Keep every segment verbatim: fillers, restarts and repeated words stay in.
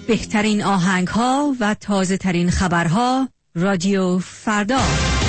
بهترین آهنگ ها و تازه ترین خبرها. رادیو فردا.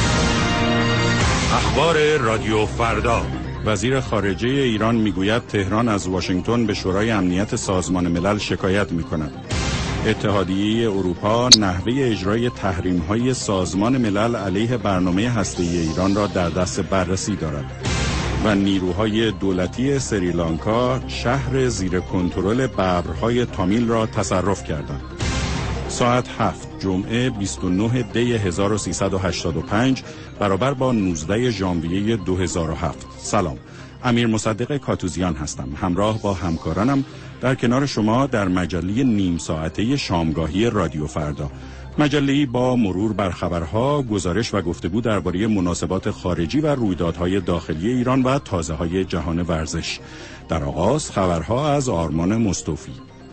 اخبار رادیو فردا. وزیر خارجه ایران میگوید تهران از واشنگتن به شورای امنیت سازمان ملل شکایت میکند. اتحادیه اروپا نحوه اجرای تحریم‌های سازمان ملل علیه برنامه هسته‌ای ایران را در دست بررسی دارد. و نیروهای دولتی سریلانکا شهر زیر کنترل ببرهای تامیل را تصرف کردند. ساعت هفت جمعه بیست و نه دی هزار و سیصد و هشتاد و پنج برابر با نوزده ژانویه دو هزار و هفت. سلام، امیر مصدق کاتوزیان هستم. همراه با همکارانم در کنار شما در مجله نیم ساعته شامگاهی رادیو فردا، مجله‌ای با مرور بر خبرها، گزارش و گفتگو درباره مناسبات خارجی و رویدادهای داخلی ایران و تازه‌های جهان ورزش. در آغاز خبرها از آرمان مصطفی.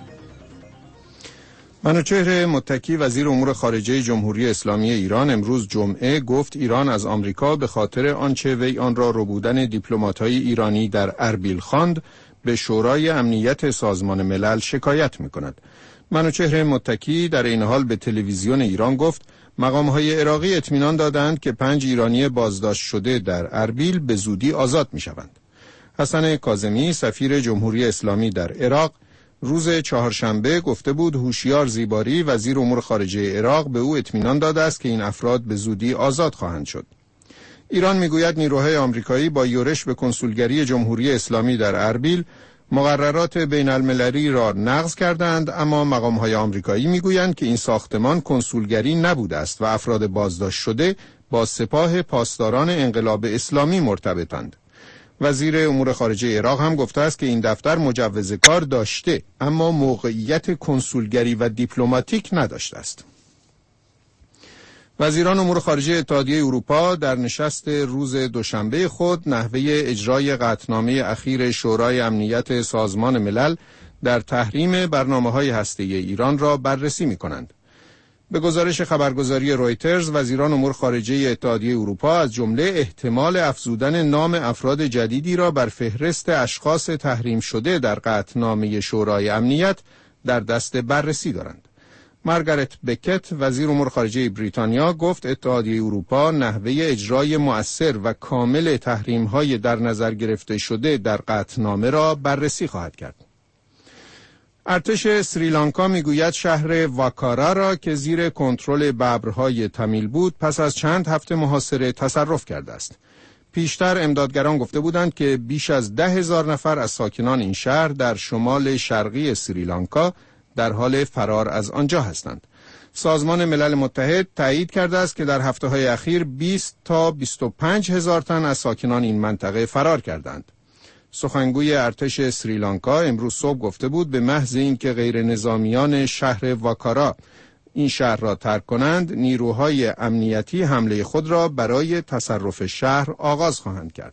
منوچهر متکی وزیر امور خارجه جمهوری اسلامی ایران امروز جمعه گفت ایران از آمریکا به خاطر آنچه وی آن را ربودن دیپلمات‌های ایرانی در اربیل خواند به شورای امنیت سازمان ملل شکایت می‌کند. منوچهر متکی در این حال به تلویزیون ایران گفت مقام‌های عراقی اطمینان دادند که پنج ایرانی بازداشت شده در اربیل به زودی آزاد می‌شوند. حسن کاظمی سفیر جمهوری اسلامی در عراق روز چهارشنبه گفته بود هوشیار زیباری وزیر امور خارجه عراق به او اطمینان داده است که این افراد به زودی آزاد خواهند شد. ایران میگوید نیروهای آمریکایی با یورش به کنسولگری جمهوری اسلامی در اربیل مقررات بین المللی را نقض کردند، اما مقام‌های آمریکایی میگویند که این ساختمان کنسولگری نبوده است و افراد بازداشت شده با سپاه پاسداران انقلاب اسلامی مرتبطند. وزیر امور خارجه عراق هم گفته است که این دفتر مجوز کار داشته اما موقعیت کنسولگری و دیپلماتیک نداشته است. وزیران امور خارجه اتحادیه اروپا در نشست روز دوشنبه خود نحوه اجرای قطعنامه اخیر شورای امنیت سازمان ملل در تحریم برنامه‌های هسته‌ای ایران را بررسی می‌کنند. به گزارش خبرگزاری رویترز، وزیران امور خارجه اتحادیه اروپا از جمله احتمال افزودن نام افراد جدیدی را بر فهرست اشخاص تحریم شده در قطعنامه شورای امنیت در دست بررسی دارند. مارگارت بکت وزیر امور خارجه بریتانیا گفت اتحادیه اروپا نحوه اجرای مؤثر و کامل تحریم‌های در نظر گرفته شده در قطعنامه را بررسی خواهد کرد. ارتش سریلانکا میگوید شهر واکارا را که زیر کنترل ببرهای تامیل بود پس از چند هفته محاصره تصرف کرده است. پیشتر امدادگران گفته بودند که بیش از ده هزار نفر از ساکنان این شهر در شمال شرقی سریلانکا در حال فرار از آنجا هستند. سازمان ملل متحد تایید کرده است که در هفته‌های اخیر بیست تا بیست و پنج هزار تن از ساکنان این منطقه فرار کردند. سخنگوی ارتش سریلانکا امروز صبح گفته بود به محض اینکه غیر نظامیان شهر واکارا این شهر را ترک کنند، نیروهای امنیتی حمله خود را برای تصرف شهر آغاز خواهند کرد.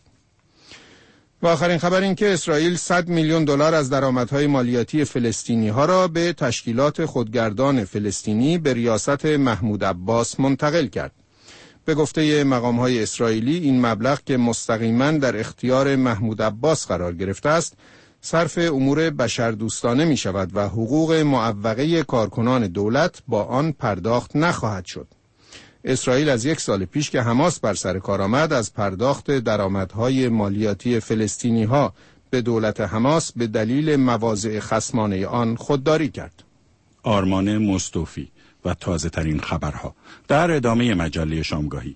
و آخرین خبر این که اسرائیل صد میلیون دلار از درآمدهای مالیاتی فلسطینی ها را به تشکیلات خودگردان فلسطینی به ریاست محمود عباس منتقل کرد. به گفته مقام‌های اسرائیلی این مبلغ که مستقیما در اختیار محمود عباس قرار گرفته است، صرف امور بشردوستانه می شود و حقوق معوقه کارکنان دولت با آن پرداخت نخواهد شد. اسرائیل از یک سال پیش که حماس بر سر کار آمد از پرداخت درآمدهای مالیاتی فلسطینی‌ها به دولت حماس به دلیل مواضع خصمانه آن خودداری کرد. آرمان مصطفی و تازه ترین خبرها در ادامه مجله شامگاهی.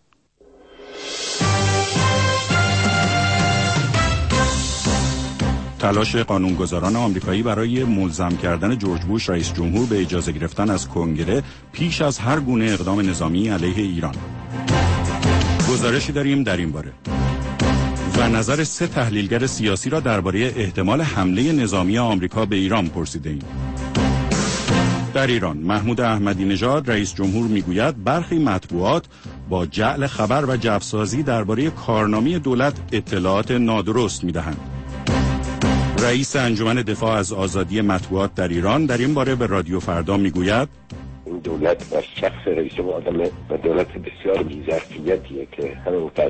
تلاش قانونگذاران آمریکایی برای ملزم کردن جورج بوش رئیس جمهور به اجازه گرفتن از کنگره پیش از هر گونه اقدام نظامی علیه ایران. گزارشی داریم در این باره. و نظر سه تحلیلگر سیاسی را درباره احتمال حمله نظامی آمریکا به ایران پرسیده‌ایم. در ایران محمود احمدی نژاد رئیس جمهور میگوید برخی مطبوعات با جعل خبر و جعبه‌سازی درباره کارنامه دولت اطلاعات نادرست میدهند. رئیس انجمن دفاع از آزادی مطبوعات در ایران در این باره به رادیو فردا میگوید این دولت و شخص رئیس جمهور آدم و دولت بسیار بی‌ظرفیتیه که همونقدر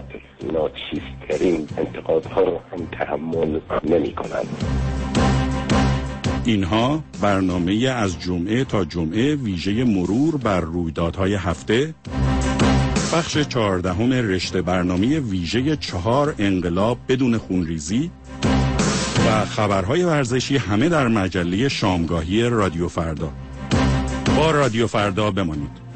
ناچیزترین انتقادها رو هم تحمل نمی کنند. اینها برنامه از جمعه تا جمعه ویژه مرور بر رویدادهای هفته، بخش چهاردهم رشته برنامه ویژه چهار انقلاب بدون خونریزی و خبرهای ورزشی، همه در مجله شامگاهی رادیو فردا. با رادیو فردا بمانید.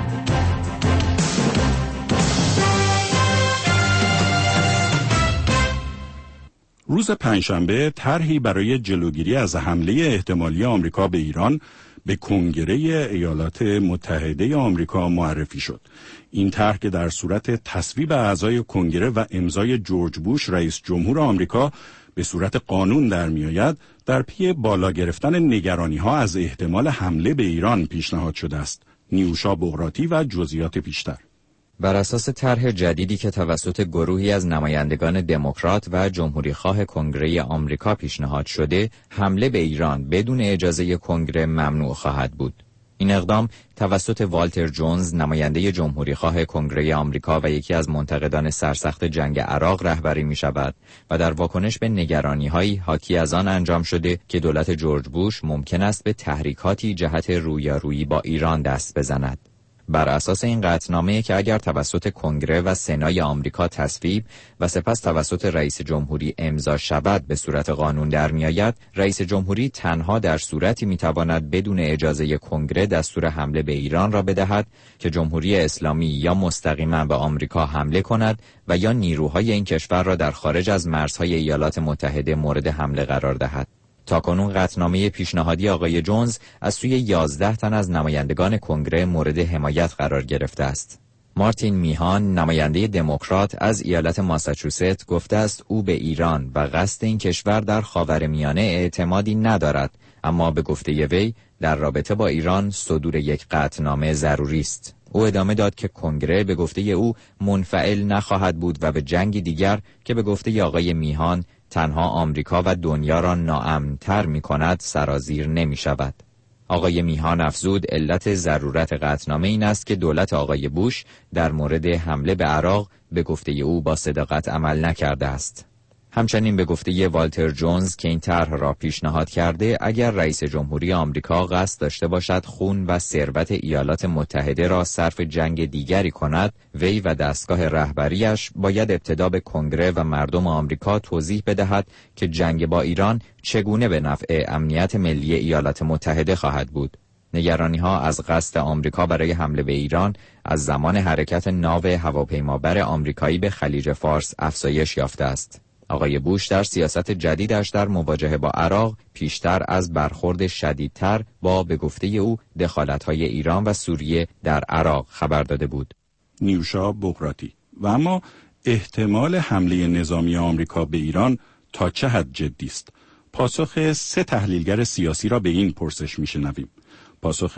روز پنجشنبه طرحی برای جلوگیری از حمله احتمالی آمریکا به ایران به کنگره ایالات متحده آمریکا معرفی شد. این طرح که در صورت تصویب اعضای کنگره و امضای جورج بوش رئیس جمهور آمریکا به صورت قانون در میآید، در پی بالا گرفتن نگرانی‌ها از احتمال حمله به ایران پیشنهاد شده است. نیوشا بغراتی و جزئیات بیشتر. بر اساس طرح جدیدی که توسط گروهی از نمایندگان دموکرات و جمهوریخواه کنگره آمریکا پیشنهاد شده، حمله به ایران بدون اجازه کنگره ممنوع خواهد بود. این اقدام توسط والتر جونز، نماینده جمهوریخواه کنگره آمریکا و یکی از منتقدان سرسخت جنگ عراق رهبری می شود و در واکنش به نگرانی‌هایی حاکی از آن انجام شده که دولت جورج بوش ممکن است به تحریکاتی جهت رویارویی با ایران دست بزند. بر اساس این قطعنامه که اگر توسط کنگره و سنای آمریکا تصویب و سپس توسط رئیس جمهوری امضا شود به صورت قانون در میآید، رئیس جمهوری تنها در صورتی میتواند بدون اجازه کنگره دستور حمله به ایران را بدهد که جمهوری اسلامی یا مستقیما به آمریکا حمله کند و یا نیروهای این کشور را در خارج از مرزهای ایالات متحده مورد حمله قرار دهد. تاکنون قطعنامه پیشنهادی آقای جونز از سوی یازده تن از نمایندگان کنگره مورد حمایت قرار گرفته است. مارتین میهان، نماینده دموکرات از ایالت ماساچوست، گفته است او به ایران و قصد این کشور در خاورمیانه اعتمادی ندارد، اما به گفته وی در رابطه با ایران صدور یک قطعنامه ضروری است. او ادامه داد که کنگره به گفته او منفعل نخواهد بود و به جنگی دیگر که به گفته آقای میهان تنها آمریکا و دنیا را ناامن‌تر می‌کند سرازیر نمی‌شود. آقای میهان افزود علت ضرورت قطعنامه این است که دولت آقای بوش در مورد حمله به عراق به گفته او با صداقت عمل نکرده است. همچنین به گفته والتر جونز که این طرح را پیشنهاد کرده، اگر رئیس جمهوری آمریکا قصد داشته باشد خون و ثروت ایالات متحده را صرف جنگ دیگری کند، وی و دستگاه رهبریش باید ابتدا به کنگره و مردم آمریکا توضیح بدهد که جنگ با ایران چگونه به نفع امنیت ملی ایالات متحده خواهد بود. نگرانی‌ها از قصد آمریکا برای حمله به ایران از زمان حرکت ناو هواپیمابر آمریکایی به خلیج فارس افزایش یافته است. آقای بوش در سیاست جدیدش در مواجهه با عراق پیشتر از برخورد شدیدتر با به گفته او دخالت‌های ایران و سوریه در عراق خبر داده بود. نیوشا بغراتی. و اما احتمال حمله نظامی آمریکا به ایران تا چه حد جدی است؟ پاسخ سه تحلیلگر سیاسی را به این پرسش میشنویم. پاسخ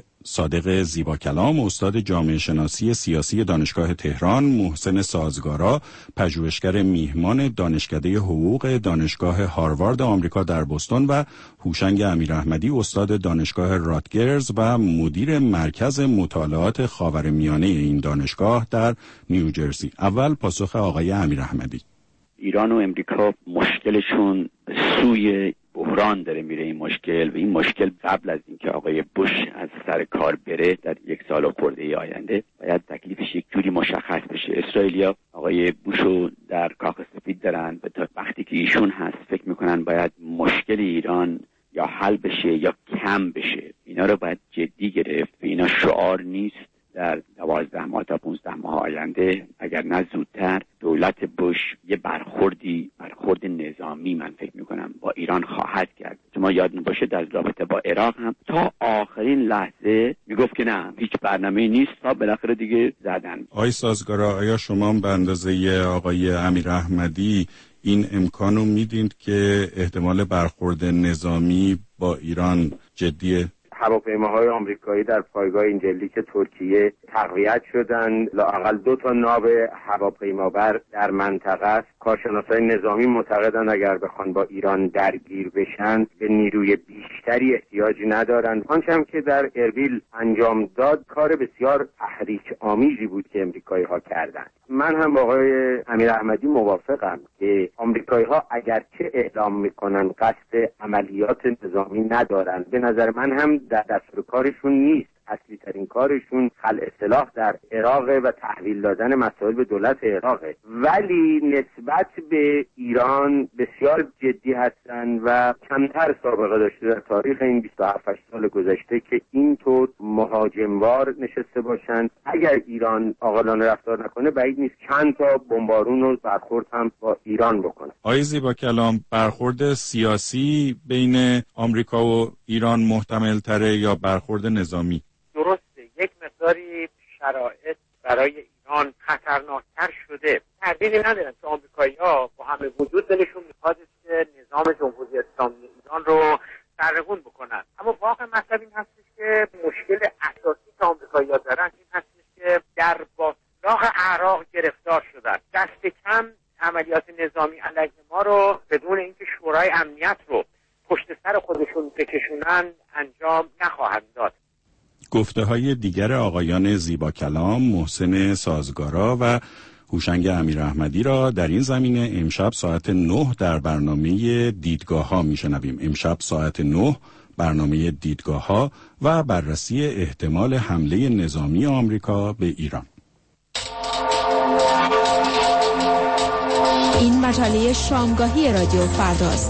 صادق زیباکلام، استاد جامعه شناسی سیاسی دانشگاه تهران، محسن سازگارا، پژوهشگر میهمان دانشکده حقوق دانشگاه هاروارد آمریکا در بوستون و هوشنگ امیراحمدی، استاد دانشگاه راتگرز و مدیر مرکز مطالعات خاورمیانه این دانشگاه در نیوجرسی. اول پاسخ آقای امیراحمدی. ایران و امریکا مشکلشون سوی بحران داره میره. این مشکل و این مشکل قبل از اینکه آقای بوش از سر کار بره در یک سال و خورده ای آینده باید تکلیفش یک جوری مشخص بشه. اسرائیلیا آقای بوشو در کاخ سفید دارن و تا وقتی که ایشون هست فکر میکنن باید مشکل ایران یا حل بشه یا کم بشه. اینا رو باید جدی گرفت. اینا شعار نیست. در دوازده ماه تا پونزده ماه آینده اگر نه زودتر دولت بوش یه برخوردی برخورد نظامی من فکر میکنم با ایران خواهد کرد. شما یادتون باشه در رابطه با عراق هم تا آخرین لحظه میگفت که نه هیچ برنامه‌ای نیست تا بالاخره دیگه زدن. آقای سازگارا، آیا شما به اندازه آقای امیراحمدی این امکانو میدید که احتمال برخورد نظامی با ایران جدیه؟ هواپیماهای آمریکایی در پایگاه اینجلیک ترکیه تقویت شدند. لااقل دو تا ناو هواپیمابر در منطقه است. کارشناسای نظامی معتقدن اگر بخوان با ایران درگیر بشن به نیروی بیشتری احتیاجی ندارن. آنچه هم که در اربیل انجام داد کار بسیار تحریک آمیزی بود که امریکایی‌ها کردند. من هم با آقای امیر احمدی موافقم که آمریکایی‌ها اگرچه اعلام میکنن قصد عملیات نظامی ندارن، به نظر من هم در دستور کارشون نیست. اصلی ترین کارشون خلع سلاح در عراق و تحویل دادن مسائل به دولت عراقه، ولی نسبت به ایران بسیار جدی هستن و کمتر سابقه داشته در تاریخ این بیست و هفت سال گذشته که اینطور مهاجموار نشسته باشند. اگر ایران عاقلانه رفتار نکنه بعید نیست چند تا بمبارون و برخورد هم با ایران بکنه. آقای زیباکلام، برخورد سیاسی بین آمریکا و ایران محتمل تره یا برخورد نظامی؟ درسته، یک مقداری شرایط برای ایران خطرناکتر شده. تردیدی ندارم که آمریکایی‌ها با همه وجود دلشون میخواد که نظام جمهوری اسلامی ایران رو سرنگون بکنن، اما واقع مطلب این هستش که مشکل اساسی که آمریکایی‌ها دارن این هستش که در باطلاق عراق گرفتار شدن. دست کم عملیات نظامی علیه ما رو بدون اینکه شورای امنیت رو پشت سر خودشون بکشونن انجام نخواهند داد. گفته های دیگر آقایان زیباکلام، محسن سازگارا و هوشنگ امیر احمدی را در این زمینه امشب ساعت نه در برنامه دیدگاه ها می شنویم. امشب ساعت نه برنامه دیدگاه ها و بررسی احتمال حمله نظامی آمریکا به ایران. این مجله شامگاهی رادیو فرداست.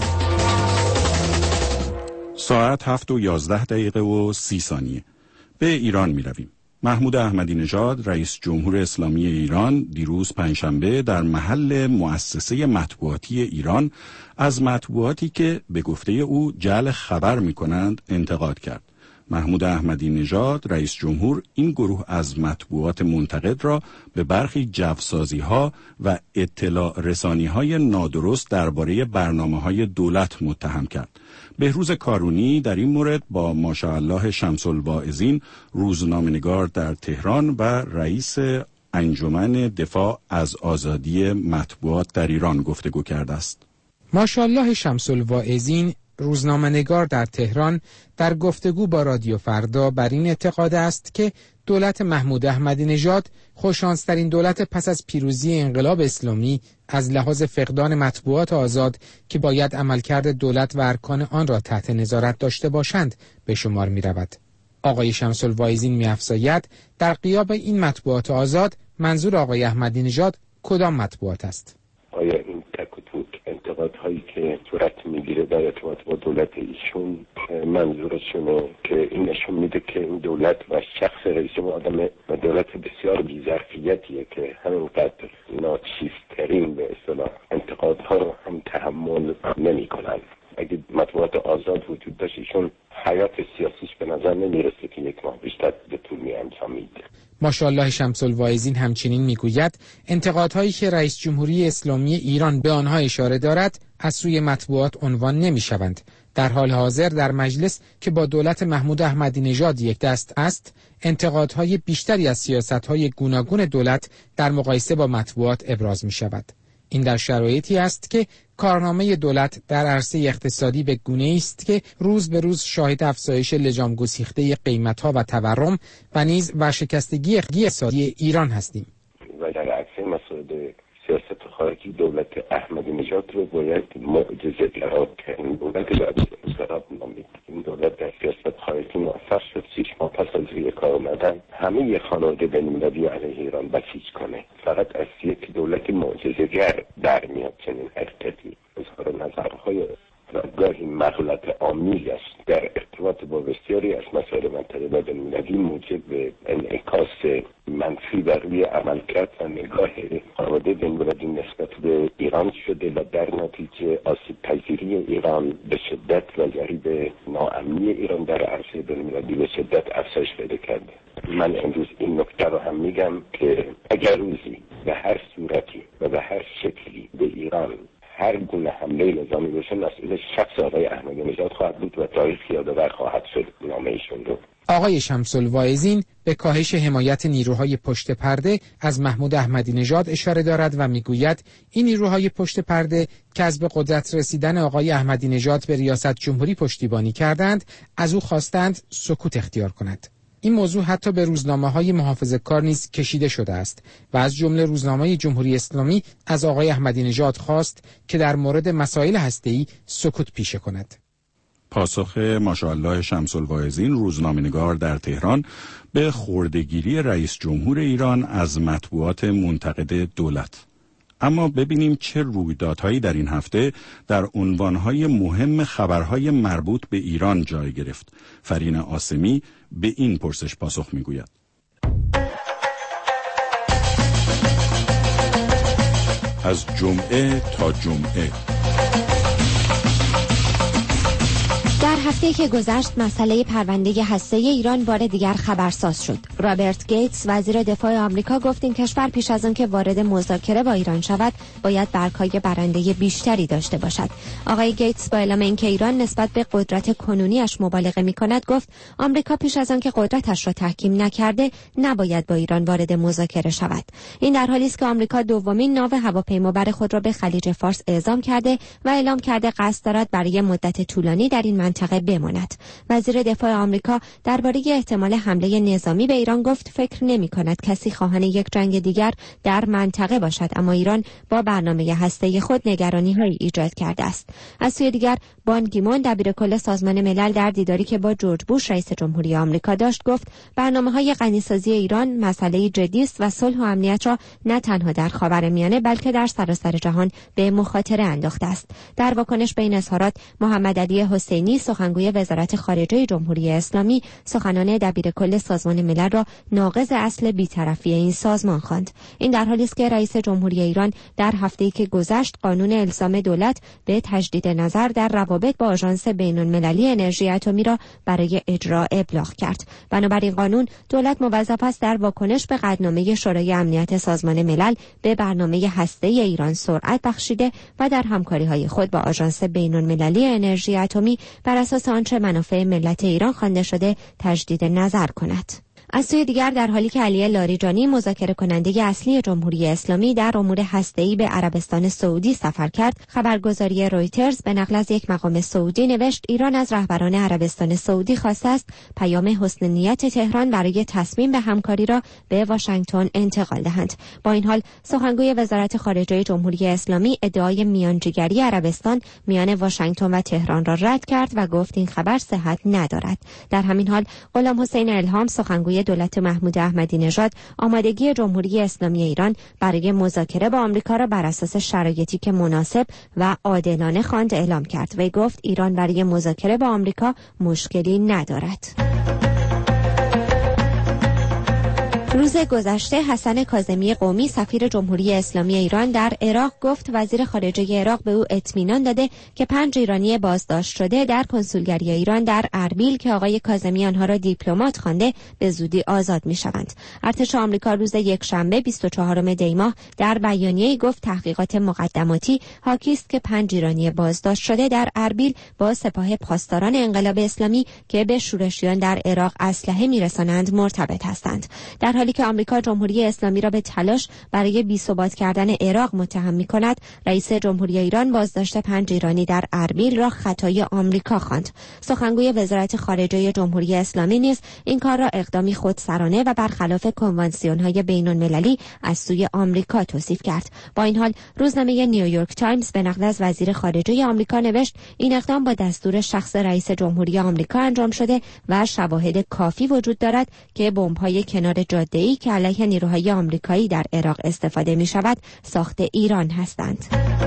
ساعت هفت و یازده دقیقه و سی ثانیه. به ایران می رویم. محمود احمدی نژاد رئیس جمهور اسلامی ایران دیروز پنجشنبه در محل مؤسسه مطبوعاتی ایران از مطبوعاتی که به گفته او جعل خبر می کنند انتقاد کرد. محمود احمدی نژاد رئیس جمهور این گروه از مطبوعات منتقد را به برخی جوسازی‌ها و اطلاع رسانی‌های نادرست درباره برنامه‌های دولت متهم کرد. بهروز کارونی در این مورد با ماشاءالله شمس الواعظین روزنامه‌نگار در تهران و رئیس انجمن دفاع از آزادی مطبوعات در ایران گفتگو کرده است. ماشاءالله شمس الواعظین روزنامه‌نگار در تهران در گفتگو با رادیو فردا بر این اعتقاد است که دولت محمود احمدی نژاد خوششانس‌ترین دولت پس از پیروزی انقلاب اسلامی از لحاظ فقدان مطبوعات آزاد که باید عملکرد دولت و ارکان آن را تحت نظارت داشته باشند به شمار می‌رود. آقای شمس الواعظین می‌افزاید در غیاب این مطبوعات آزاد منظور آقای احمدی نژاد کدام مطبوعات است؟ آیا این تک و توک انتقادهایی که صورت میگیره در ارتباط با دولت ایشون منظورشونه که این نشون میده که این دولت و شخص رئیس و آدم و دولت بسیار بی‌ظرفیتیه که همینقدر ناچیزترین به اصطلاح انتقادها رو هم تحمل نمی کنن. اگه مطبوعات آزاد وجود داشت ایشون حیات سیاسیش به نظر نمیرسه که یک ماه بیشتر بتونی انجامید. ماشاءالله شمس الواعظین همچنین میگوید انتقادهایی که رئیس جمهوری اسلامی ایران به آنها اشاره دارد از سوی مطبوعات عنوان نمیشوند. در حال حاضر در مجلس که با دولت محمود احمدی نژاد یک دست است، انتقادهای بیشتری از سیاستهای گوناگون دولت در مقایسه با مطبوعات ابراز می شود. این در شرایطی است که کارنامه دولت در عرصه اقتصادی به گونه‌ای است که روز به روز شاهد افزایش لجام گسیخته قیمت‌ها و تورم و نیز ورشکستگی اقتصادی ایران هستیم. و در عرصه مسائل سیاست خارجی دولت احمدی نژاد رو باید معجزه‌گرا کرد. این دولت باید انقلاب نامید. این دولت در سیاست خارجی موفق شد شش ماه پس از روی کار آمدن همه خانواده بین‌المللی علیه ایران بسیج کنه. فقط از یک دولت معجزه‌گر در میاد چنین حرکتی. اظهار نظرهای گاهی مغلط آمیز است در ارتباط با بسیاری از مسائل منطقه و بین‌المللی موجب انعکاس منفی بر روی عملکرد و نگاه خانواده بین‌المللی نسبت به ایران شده و در نتیجه آسیب پذیری ایران به شدت و ضریب ناامنی ایران در عرصه بین‌المللی به شدت افزایش پیدا کرده. من امروز این نکته رو هم میگم که اگر روزی به هر صورتی و به هر شکلی به ایران هر گونه حمله نظامی بشه مسئول شخص آقای احمدی نژاد خواهد بود و تاریخ یادآور خواهد شد نامه ایشون رو. آقای شمس الواعظین به کاهش حمایت نیروهای پشت پرده از محمود احمدی نژاد اشاره دارد و میگوید این نیروهای پشت پرده که از به قدرت رسیدن آقای احمدی نژاد به ریاست جمهوری پشتیبانی کردند، از او خواستند سکوت اختیار کند. این موضوع حتی به روزنامه‌های محافظه‌کار نیز کشیده شده است و از جمله روزنامه جمهوری اسلامی از آقای احمدی نژاد خواست که در مورد مسائل هسته‌ای سکوت پیشه کند. پاسخ ماشاءالله شمس الواعظین روزنامه‌نگار در تهران به خرده‌گیری رئیس جمهور ایران از مطبوعات منتقد دولت. اما ببینیم چه رویدادهایی در این هفته در عنوانهای مهم خبرهای مربوط به ایران جای گرفت. فرین آسمی به این پرسش پاسخ می‌گوید. از جمعه تا جمعه. در هفته‌ای که گذشت مسئله پرونده هسته‌ای ایران بار دیگر خبرساز شد. رابرت گیتس وزیر دفاع آمریکا گفت این کشور پیش از آن که وارد مذاکره با ایران شود باید برگ‌های برنده بیشتری داشته باشد. آقای گیتس با اعلام اینکه ایران نسبت به قدرت کنونیش مبالغه می‌کند گفت آمریکا پیش از آن که قدرتش را تحکیم نکرده نباید با ایران وارد مذاکره شود. این در حالی است که آمریکا دومین ناو هواپیمابر خود را به خلیج فارس اعزام کرده و اعلام کرده قصد دارد برای مدت طولانی در این منطقه بماند. وزیر دفاع آمریکا درباره احتمال حمله نظامی به ایران گفت فکر نمی‌کند کسی خواهان یک جنگ دیگر در منطقه باشد، اما ایران با برنامه هسته‌ای خود نگرانی‌هایی ایجاد کرده است. از سوی دیگر بان گیمون دبیرکل سازمان ملل در دیداری که با جورج بوش رئیس جمهوری آمریکا داشت گفت برنامه‌های غنی‌سازی ایران مسئله جدی است و صلح و امنیت را نه تنها در خاورمیانه بلکه در سراسر جهان به مخاطره انداخته است. در واکنش به این اظهارات محمد علی حسینی سخنگوی وزارت خارجه جمهوری اسلامی سخنان دبیرکل سازمان ملل را ناقض اصل بی‌طرفی این سازمان خواند. این در حالی است که رئیس جمهوری ایران در هفته‌ای که گذشت قانون الزام دولت به تجدید نظر در روابط با آژانس بین‌المللی انرژی اتمی را برای اجرا ابلاغ کرد. بنابراین قانون دولت موظف است در واکنش به قطعنامه شورای امنیت سازمان ملل به برنامه هسته‌ای ایران سرعت بخشیده و در همکاری‌های خود با آژانس بین‌المللی انرژی اتمی بر اساس آنچه منافع ملت ایران خوانده شده تجدید نظر کند. از سوی دیگر در حالی که علی لاریجانی مذاکره کننده اصلی جمهوری اسلامی در امور هسته‌ای به عربستان سعودی سفر کرد، خبرگزاری رویترز به نقل از یک مقام سعودی نوشت ایران از رهبران عربستان سعودی خواسته است پیام حسن نیت تهران برای تصمیم به همکاری را به واشنگتن انتقال دهند. با این حال سخنگوی وزارت خارجه جمهوری اسلامی ادعای میانجیگری عربستان میان واشنگتن و تهران را رد کرد و گفت این خبر صحت ندارد. در همین حال غلام حسین الهام سخنگوی دولت محمود احمدی نژاد آمادگی جمهوری اسلامی ایران برای مذاکره با آمریکا را بر اساس شرایطی که مناسب و عادلانه خواند اعلام کرد و گفت ایران برای مذاکره با آمریکا مشکلی ندارد. روز گذشته حسن کاظمی قومی سفیر جمهوری اسلامی ایران در عراق گفت وزیر خارجه عراق به او اطمینان داده که پنج ایرانی بازداشت شده در کنسولگری ایران در اربیل که آقای کاظمی آنها را دیپلمات خوانده به زودی آزاد می‌شوند. ارتش آمریکا روز یکشنبه بیست و چهارم دی ماه در بیانیه‌ای گفت تحقیقات مقدماتی حاکی است که پنج ایرانی بازداشت شده در اربیل با سپاه پاسداران انقلاب اسلامی که به شورشیان در عراق اسلحه می‌رسانند مرتبط هستند. در حالی که آمریکا جمهوری اسلامی را به تلاش برای بی‌ثبات کردن عراق متهم می‌کند، رئیس جمهوری ایران بازداشت پنج ایرانی در اربیل را خطای آمریکا خواند. سخنگوی وزارت خارجه جمهوری اسلامی نیز این کار را اقدامی خودسرانه و برخلاف کنوانسیون‌های بین‌المللی از سوی آمریکا توصیف کرد. با این حال روزنامه نیویورک تایمز به نقل از وزیر خارجه آمریکا نوشت این اقدام با دستور شخص رئیس جمهوری آمریکا انجام شده و شواهد کافی وجود دارد که بمب‌های کنار جاده‌ای که علیه نیروهای آمریکایی در عراق استفاده می‌شود ساخت ایران هستند.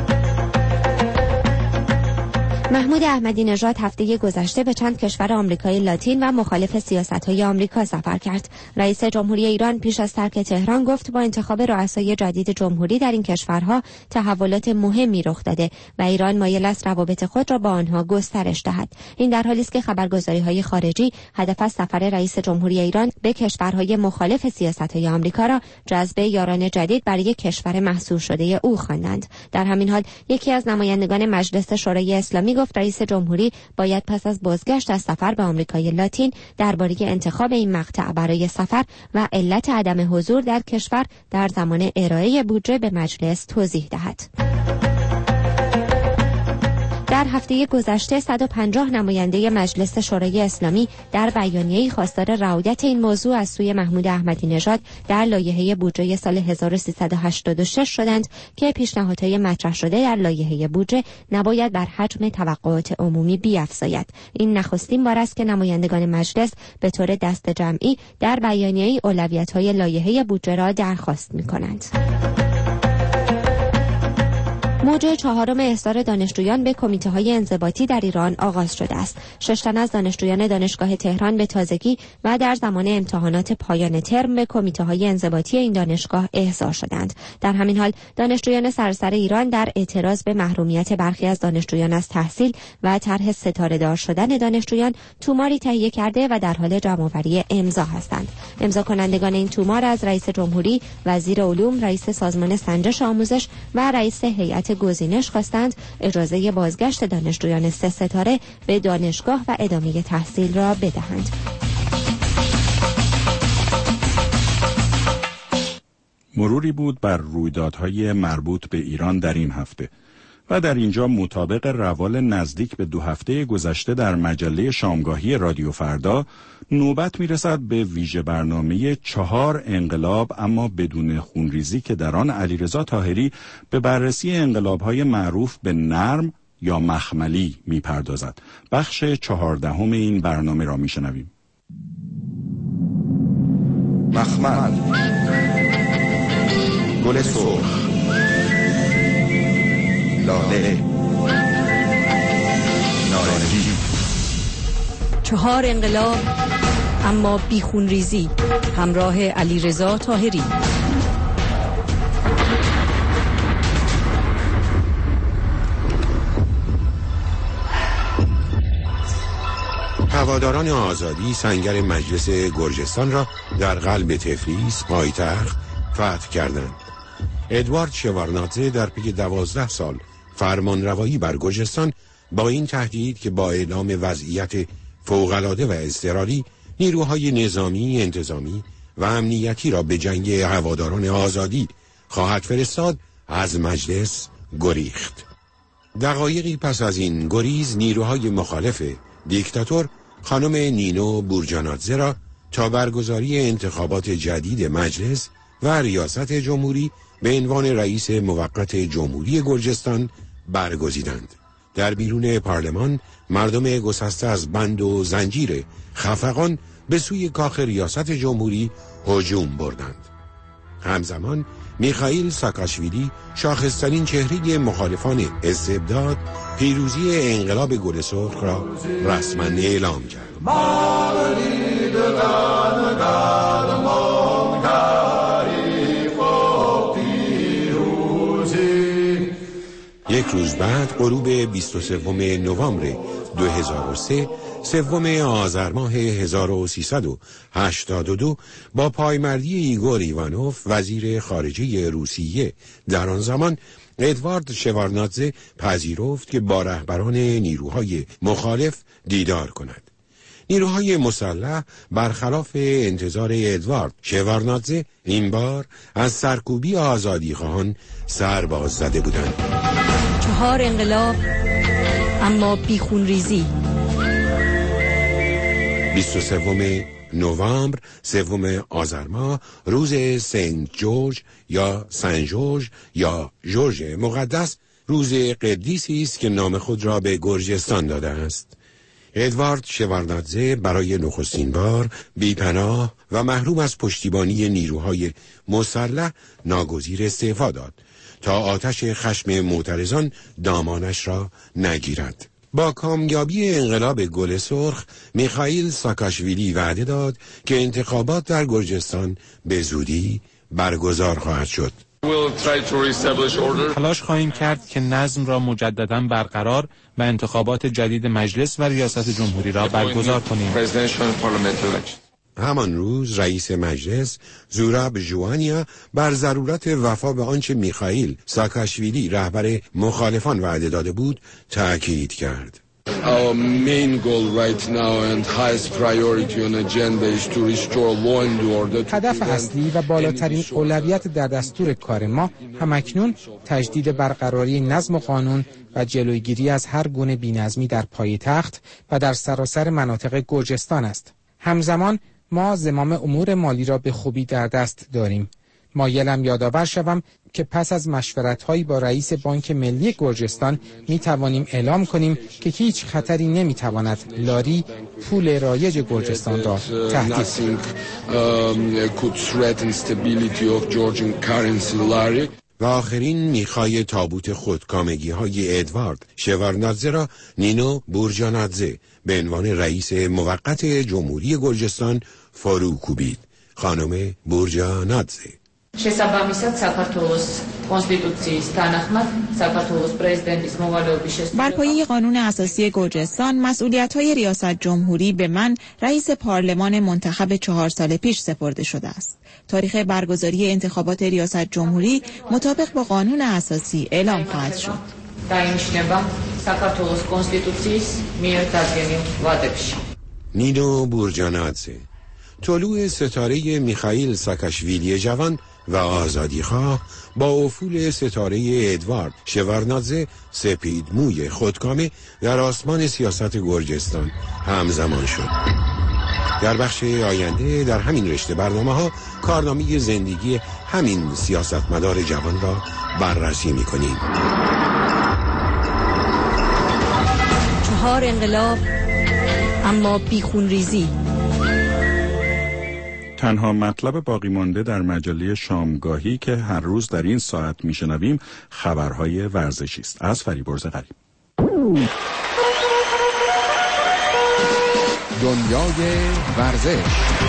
محمود احمدی نژاد هفته گذشته به چند کشور آمریکای لاتین و مخالف سیاست‌های آمریکا سفر کرد. رئیس جمهوری ایران پیش از ترک تهران گفت با انتخاب رؤسای جدید جمهوری در این کشورها تحولات مهمی رخ داده و ایران مایل است روابط خود را با آنها گسترش دهد. این در حالی است که خبرگزاری‌های خارجی هدف از سفر رئیس جمهوری ایران به کشورهای مخالف سیاست‌های آمریکا را جذب یاران جدید برای کشور محصور شده او خواندند. در همین حال یکی از نمایندگان مجلس شورای اسلامی گفت رئیس جمهوری باید پس از بازگشت از سفر به آمریکای لاتین درباره انتخاب این مقطع برای سفر و علت عدم حضور در کشور در زمان ارائه بودجه به مجلس توضیح دهد. در هفته گذشته صد و پنجاه نماینده مجلس شورای اسلامی در بیانیه‌ای خواستار رعایت این موضوع از سوی محمود احمدی نژاد در لایحه بودجه سال هزار و سیصد و هشتاد و شش شدند که پیشنهادهای مطرح شده در لایحه بودجه نباید بر حجم توقعات عمومی بیفزاید. این نخستین بار است که نمایندگان مجلس به طور دست جمعی در بیانیه‌ای اولویت‌های لایحه بودجه را درخواست می‌کنند. موج چهارم احضار دانشجویان به کمیته‌های انضباطی در ایران آغاز شده است. شش تن از دانشجویان دانشگاه تهران به تازگی و در زمان امتحانات پایان ترم به کمیته‌های انضباطی این دانشگاه احضار شدند. در همین حال دانشجویان سراسر ایران در اعتراض به محرومیت برخی از دانشجویان از تحصیل و طرح ستاره‌دار شدن دانشجویان توماری تهیه کرده و در حال جمع‌آوری امضا هستند. امضا کنندگان این تومار از رئیس جمهوری، وزیر علوم، رئیس سازمان سنجش آموزش و رئیس هیئت گزینش خواستند اجازه بازگشت دانشجویان سه ستاره به دانشگاه و ادامه تحصیل را بدهند. مروری بود بر رویدادهای مربوط به ایران در این هفته و در اینجا مطابق روال نزدیک به دو هفته گذشته در مجله شامگاهی رادیو فردا نوبت میرسد به ویژه برنامه چهار انقلاب اما بدون خونریزی که در آن علیرضا طاهری به بررسی انقلاب‌های معروف به نرم یا مخملی میپردازد. بخش چهاردهم این برنامه را میشنویم. مخمل، گل سرخ، لاله، نارنجی. چهار انقلاب اما بیخون ریزی، همراه علیرضا طاهری. هواداران آزادی سنگر مجلس گرجستان را در قلب تفلیس پایتخت فتح کردند. ادوارد شوارنادزه در پی دوازده سال فرمانروایی بر گرجستان با این تهدید که با اعلام وضعیت فوق‌العاده و اضطراری نیروهای نظامی، انتظامی و امنیتی را به جنگ هواداران آزادی خواهد فرستاد، از مجلس گریخت. دقایقی پس از این گریز نیروهای مخالف دیکتاتور خانم نینو بورجانادزه را تا برگزاری انتخابات جدید مجلس و ریاست جمهوری به عنوان رئیس موقت جمهوری گرجستان برگزیدند. در بیرون پارلمان مردم گسسته از بند و زنجیر خفقان به سوی کاخ ریاست جمهوری هجوم بردند. همزمان میخائیل ساکاشویلی، شاخصترین چهره مخالفان استبداد، پیروزی انقلاب گل سرخ را رسما اعلام کرد. یک روز بعد غروب بیست و سوم نوامبر دو هزار و سه، سوم آذر ماه هزار و سیصد و هشتاد و دو، با پایمردی ایگور ایوانوف وزیر خارجه روسیه در آن زمان، ادوارد شوارنادزه پذیرفت که با رهبران نیروهای مخالف دیدار کند. نیروهای مسلح برخلاف انتظار ادوارد شوارنادزه این بار از سرکوبی آزادیخواهان سر باز زده بودند. چهار انقلاب اما بیخون ریزی. بیست و سوم نوامبر، سوم آذر ماه، روز سنت جورج یا سن جورج یا جورج مقدس، روز قدیسی است که نام خود را به گرجستان داده است. ادوارد شوارنادزه برای نخستین بار بی‌پناه و محروم از پشتیبانی نیروهای مسلح ناگزیر استعفا داد تا آتش خشم معترضان دامانش را نگیرد. با کامیابی انقلاب گل سرخ، میخائیل ساکاشویلی وعده داد که انتخابات در گرجستان به زودی برگزار خواهد شد. تلاش خواهیم کرد که نظم را مجددا برقرار و انتخابات جدید مجلس و ریاست جمهوری را برگزار کنیم. همان روز رئیس مجلس زوراب ژوانیا بر ضرورت وفا به آنچه میخائیل ساکاشویلی رهبر مخالفان وعده داده بود تأکید کرد. Our main goal right now and highest priority on agenda is to restore law and order. هدف اصلی و بالاترین اولویت در دستور کار ما همکنون تجدید برقراری نظم و قانون و جلوگیری از هر گونه بی‌نظمی در پایتخت و در سراسر مناطق گرجستان است. همزمان ما زمام امور مالی را به خوبی در دست داریم. مایلم یادآور شوم که پس از مشورت‌هایی با رئیس بانک ملی گرجستان می توانیم اعلام کنیم که هیچ خطری نمی تواند لاری پول رایج گرجستان را تهدید کند. و آخرین میخای تابوت خودکامگی های ادوارد شوارنادزه را نینو بورجانادزه به عنوان رئیس موقت جمهوری گرجستان فرو کوبید. خانم بورجانادزه შესაბამისად საქართველოს კონსტიტუციის თანახმად საქართველოს პრეზიდენტის მოვალეობის შესრულება بر پایه قانون اساسی گرجستان مسئولیت‌های ریاست جمهوری به من رئیس پارلمان منتخب چهار سال پیش سپرده شده است. تاریخ برگزاری انتخابات ریاست جمهوری مطابق با قانون اساسی اعلام خواهد شد. დაინიშნება საქართველოს კონსტიტუციის მიერ დადგენილ ვადებში. نینو بورجانادزه طلوع ستاره میخائیل ساکاشویلی جوان و آزادیخواه با افول ستاره ادوارد شوارنادزه سپید موی خودکامه در آسمان سیاست گرجستان همزمان شد. در بخش آینده در همین رشته برنامه ها کارنامه زندگی همین سیاستمدار جوان را بررسی می کنیم. چهار انقلاب اما بیخون ریزی. تنها مطلب باقی مانده در مجله شامگاهی که هر روز در این ساعت میشنویم خبرهای ورزشی است. از فریبرز غریب. دنیای ورزش.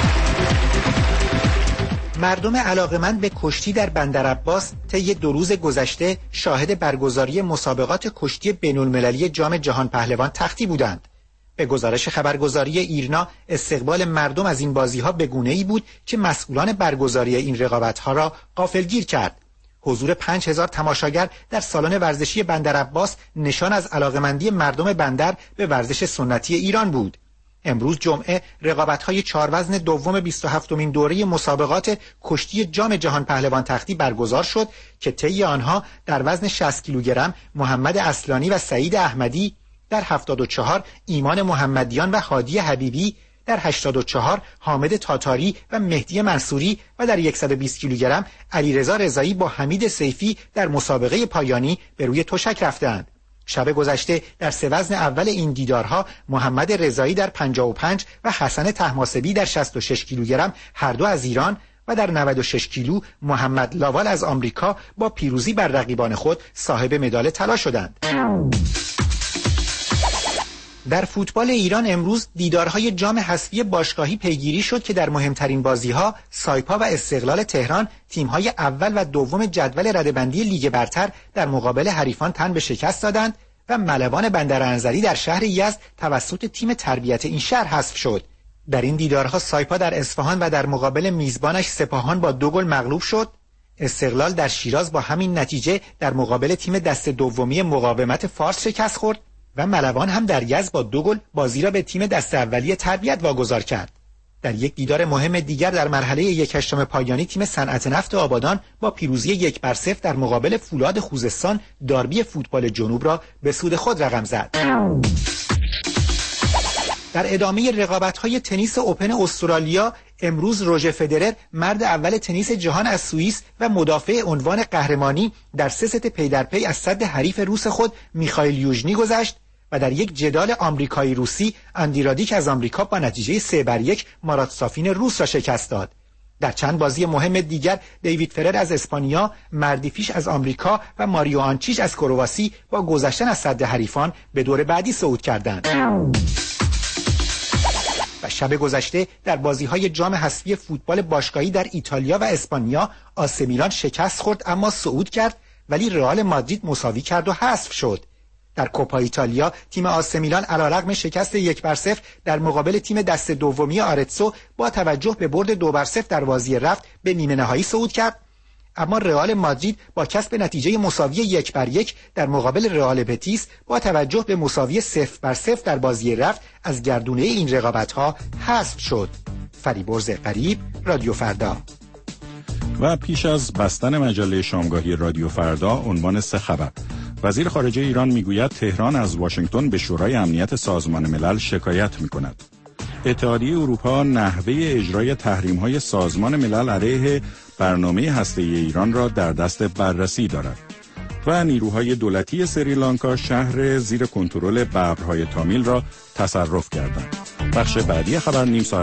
مردم علاقمند به کشتی در بندرعباس طی دو روز گذشته شاهد برگزاری مسابقات کشتی بین‌المللی جام جهان پهلوان تختی بودند. به گزارش خبرگزاری ایرنا استقبال مردم از این بازی‌ها به گونه‌ای بود که مسئولان برگزاری این رقابت‌ها را غافلگیر کرد. حضور پنج هزار تماشاگر در سالن ورزشی بندرعباس نشان از علاقمندی مردم بندر به ورزش سنتی ایران بود. امروز جمعه رقابت‌های چهار وزن دوم بیست و هفتمین دوره مسابقات کشتی جام جهان پهلوان تختی برگزار شد که طی آنها در وزن شصت کیلوگرم محمد اصلانی و سعید احمدی، در هفتاد و چهار ایمان محمدیان و هادی حبیبی، در هشتاد و چهار حامد تاتاری و مهدی منصوری و در صد و بیست کیلوگرم علیرضا رضایی با حمید سیفی در مسابقه پایانی به روی تشک رفتند. شب گذشته در سه وزن اول این دیدارها محمد رضایی در پنجاه و پنج و حسن طهماسبی در شصت و شش کیلوگرم هر دو از ایران و در نود و شش کیلو محمد لاوال از آمریکا با پیروزی بر رقیبان خود صاحب مدال طلا شدند. در فوتبال ایران امروز دیدارهای جام حذفی باشگاهی پیگیری شد که در مهمترین بازی‌ها سایپا و استقلال تهران تیم‌های اول و دوم جدول رده‌بندی لیگ برتر در مقابل حریفان تن به شکست دادند و ملوان بندرانزلی در شهر یزد توسط تیم تربیت این شهر حذف شد. در این دیدارها سایپا در اصفهان و در مقابل میزبانش سپاهان با دو گل مغلوب شد. استقلال در شیراز با همین نتیجه در مقابل تیم دست دومی مقاومت فارس شکست خورد و ملوان هم در یزد با دو گل بازی را به تیم دست اولی تربیت واگذار کرد. در یک دیدار مهم دیگر در مرحله یک هشتم پایانی تیم صنعت نفت آبادان با پیروزی یک بر صفر در مقابل فولاد خوزستان داربی فوتبال جنوب را به سود خود رقم زد. در ادامه رقابت‌های تنیس اوپن استرالیا امروز روژر فدرر مرد اول تنیس جهان از سوئیس و مدافع عنوان قهرمانی در سه ست پی در پی از صد حریف روس خود میخائیل یوژنی گذشت و در یک جدال آمریکایی روسی اندی رادیک از آمریکا با نتیجه سه بر یک مارات سافین روس را شکست داد. در چند بازی مهم دیگر دیوید فرر از اسپانیا، مردیفیش از آمریکا و ماریو آنچیچ از کرواسی با گذشتن از صد حریفان به دور بعدی صعود کردند. و شب گذشته در بازی‌های جام حذفی فوتبال باشگاهی در ایتالیا و اسپانیا آسه میلان شکست خورد اما صعود کرد، ولی رئال مادرید مساوی کرد و حذف شد. در کوپا ایتالیا تیم آسه میلان علیرغم شکست یک بر صفر در مقابل تیم دست دومی آرتسو با توجه به برد دو بر صفر در بازی رفت به نیمه نهایی صعود کرد. اما رئال مادرید با کسب نتیجه مساوی یک بر یک در مقابل رئال بتیس با توجه به مساوی صفر بر صفر در بازی رفت از گردونه این رقابت‌ها حذف شد. فریبرز قریب، رادیو فردا. و پیش از بستن مجله شامگاهی رادیو فردا عنوان سه خبر. وزیر خارجه ایران میگوید تهران از واشنگتن به شورای امنیت سازمان ملل شکایت میکند. اتحادیه اروپا نحوه اجرای تحریم‌های سازمان ملل علیه برنامه هسته‌ای ایران را در دست بررسی دارد. و نیروهای دولتی سریلانکا شهر زیر کنترل ببرهای تامیل را تصرف کردند. بخش بعدی خبر نیم ساعت